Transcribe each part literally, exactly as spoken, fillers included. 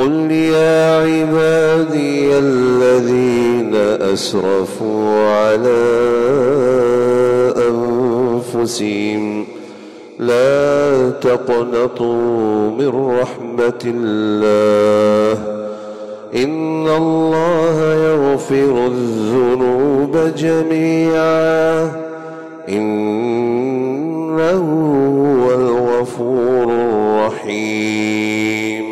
قل يا عبادي الذين أسرفوا على أنفسهم لا تقنطوا من رحمة الله إن الله يغفر الذنوب جميعا إنه هو الغفور الرحيم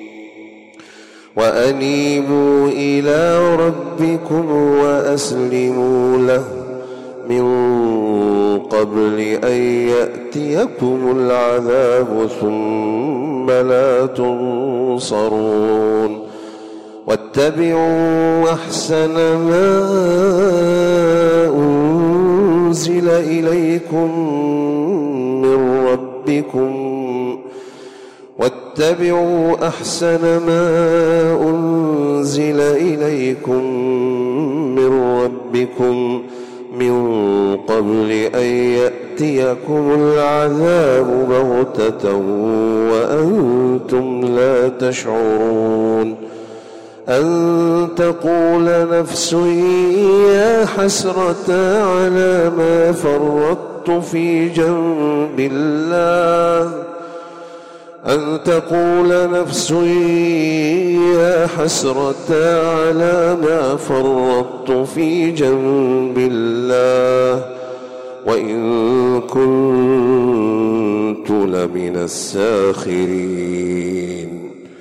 وأنيبوا إلى ربكم وأسلموا له من قبل أن يأتيكم العذاب ثم لا تنصرون واتبعوا أحسن ما أنزل إليكم من ربكم واتبعوا أحسن ما أنزل إليكم من ربكم من قبل أن يأتيكم العذاب بغتة وأنتم لا تشعرون أن تقول نفس يا حسرة على ما فرطت في جنب الله أن تقول نفس يا حسرة على ما فرطت في جنب الله وإن كنت لمن الساخرين